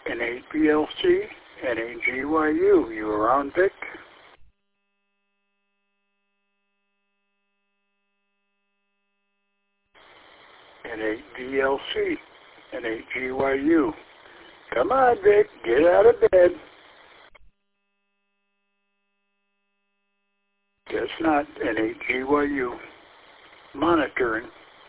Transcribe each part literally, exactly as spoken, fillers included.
N eight B L C, N eight G Y U. You around, Vic? N eight B L C, N eight G Y U. Come on, Vic, get out of bed. Guess not, N eight G Y U. Monitoring.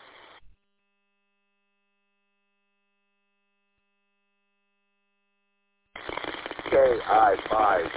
K I five.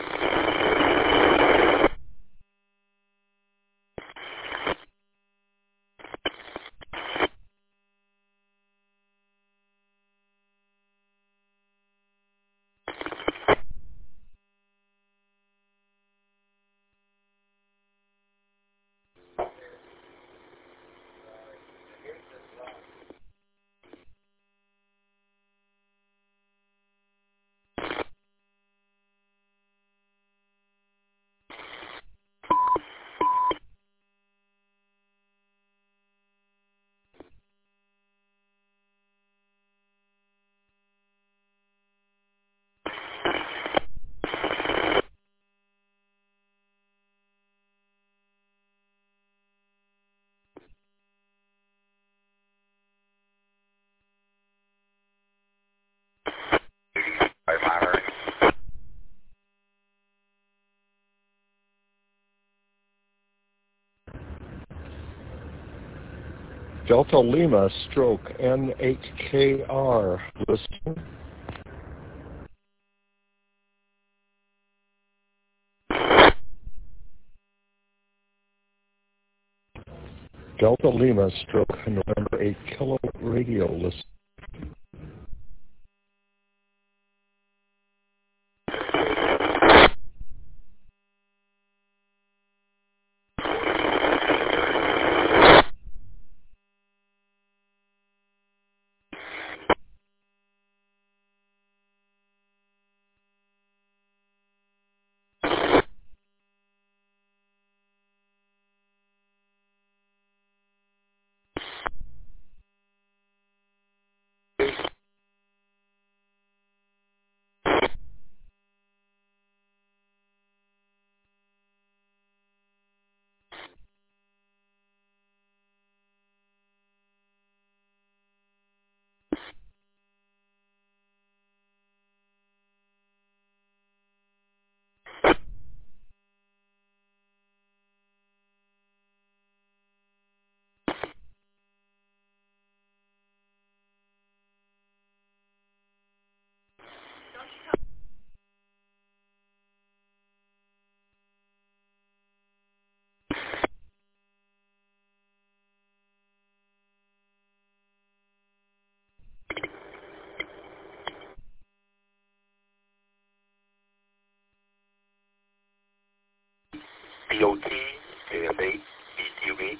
Delta Lima stroke N eight K R. Listening. Delta Lima stroke November eight Kilo Radio. Listening. D O T, K F eight, B Q B.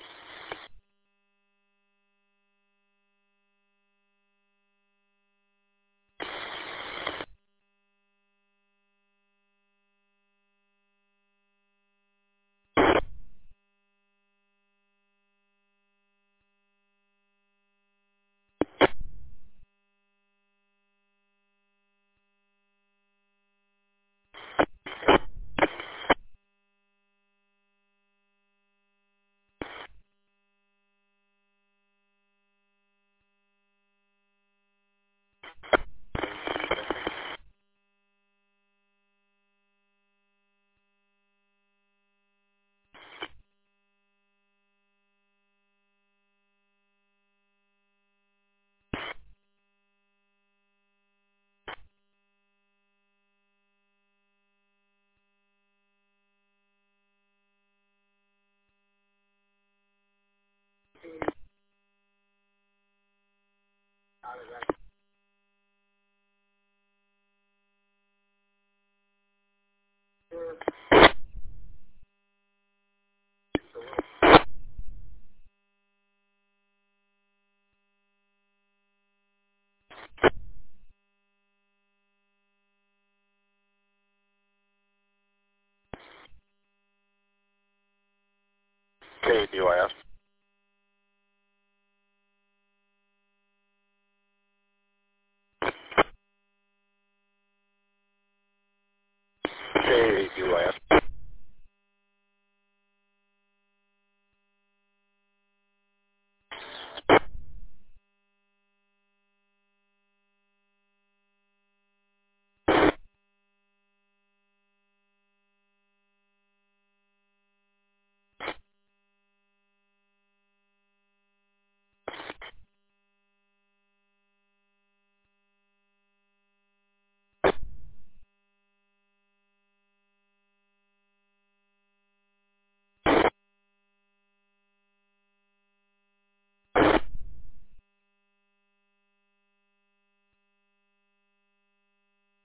K D O S.